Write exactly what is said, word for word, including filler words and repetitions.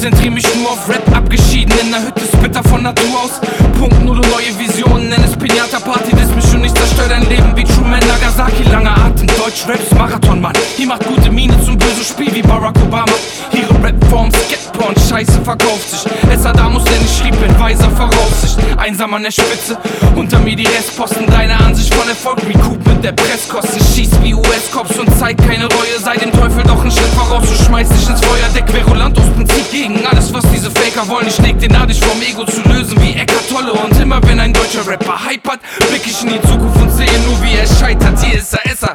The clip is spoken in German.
konzentriere mich nur auf Rap, abgeschieden in der Hütte, Spitter von Natur aus. Punkt null und neue Visionen, nenn es Pinata Party, das mich schon nicht zerstört dein Leben wie Truman Nagasaki. Langer Atem, Deutsch Raps, Marathonmann. Hier macht gute Miene zum bösen Spiel wie Barack Obama. Ihre Rapform, Skatporn, Scheiße verkauft sich. Essaddam der nicht schrieb in weiser Voraussicht. Einsam an der Spitze, unter mir die Restposten. Deine Ansicht von Erfolg, Recoup mit der Presskosten. Schieß wie U S-Cops und zeig keine Reue. Sei dem Teufel doch einen Schritt voraus, du schmeißt dich ins Feuer. Deck Verulant aus Prinzip gegen alles, was diese Faker wollen. Ich leg den Adisch vom Ego zu lösen wie Eckart Tolle. Und immer wenn ein deutscher Rapper Hype hat, blick ich in die Zukunft und sehe nur wie er scheitert. Hier ist er, Esser,